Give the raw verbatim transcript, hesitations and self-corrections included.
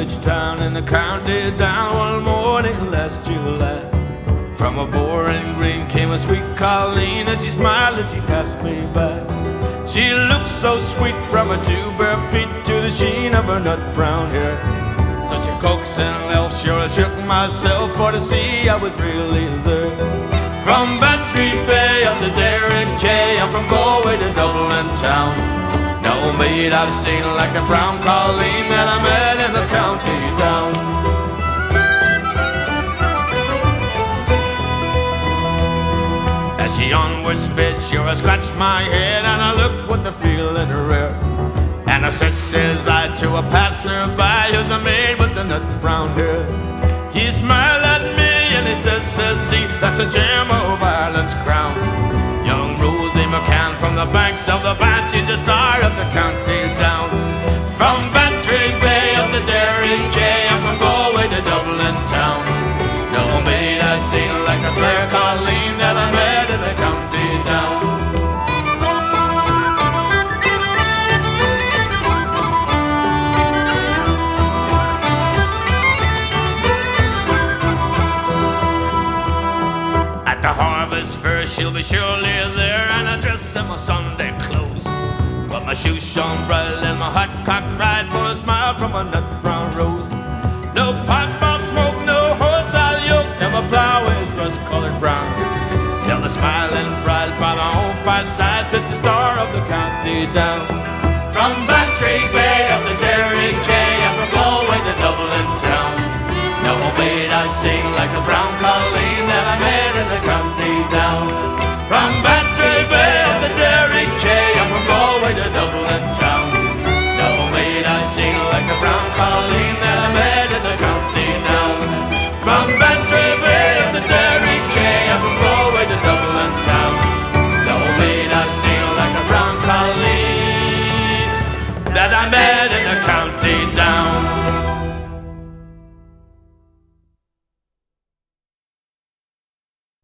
village town in the county down one morning last July. From a boring green came a sweet Colleen, and she smiled as she passed me by. She looked so sweet from her two bare feet to the sheen of her nut brown hair. Such a coaxing elf, sure I shook myself for to see I was really there. From Bantry Bay up the Derrick Quay, I'm from Galway to Dublin town. No maid I've seen like the brown Colleen that I met in the county down. As she onward sped, sure I scratched my head and I looked with the feeling rare. And I said, says I to a passer-by, who's the maid with the nut brown hair. He smiled at me and he says, says see, that's a gem of Ireland's crown. Young Rosie McCann from the banks of the Banff, she's the star of the county down. From Bantry Bay up the Derry Quay, I'm from Galway to Dublin town. No maid I seen like a fair Colleen that I met in the county down. The harvest fair, she'll be surely there, and I dress in my Sunday clothes. But my shoes shone bright and my hot cock ride for a smile from a nut brown rose. No pipe of smoke, no horse I'll yoke, and my plow is rust-colored brown. Till the smiling bride by my own fireside twist the star of the county down. From Bantry Bay up the Derry Quay, I'm from Galway to Dublin town. No maid I sing like the brown Colleen that I met in the county down. From Bantry Bay up the Derry Quay, I'm from Galway to Dublin town. No maid I sing like the brown Colleen that I met in the county down. From Bantry Bay up the Derry Quay, I'm from Galway to Dublin town. No maid I sing like the brown Colleen that I met in the county.